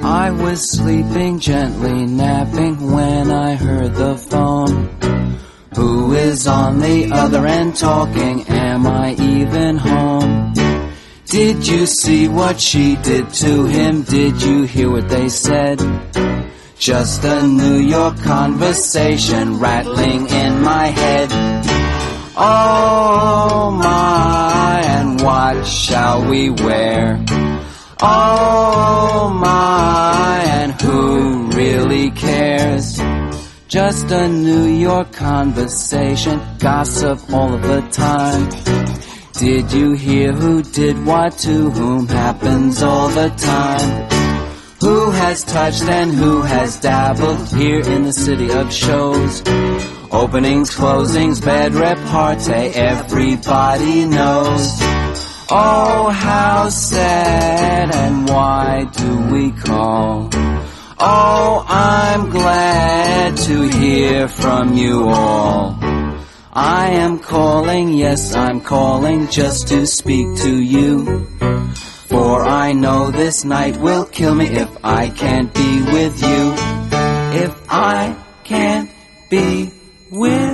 I was sleeping, gently napping, when I heard the phone. Who is on the other end talking? Am I even home? Did you see what she did to him? Did you hear what they said? Just a New York conversation rattling in my head. Oh my, and what shall we wear? Oh my, and who really cares? Just a New York conversation, gossip all of the time. Did you hear who did what to whom? Happens all the time. Who has touched and who has dabbled here in the city of shows? Openings, closings, bed repartee, everybody knows. Oh, how sad, and why do we call? Oh, I'm glad to hear from you all. I am calling, yes, I'm calling just to speak to you. For I know this night will kill me if I can't be with you. If I can't be with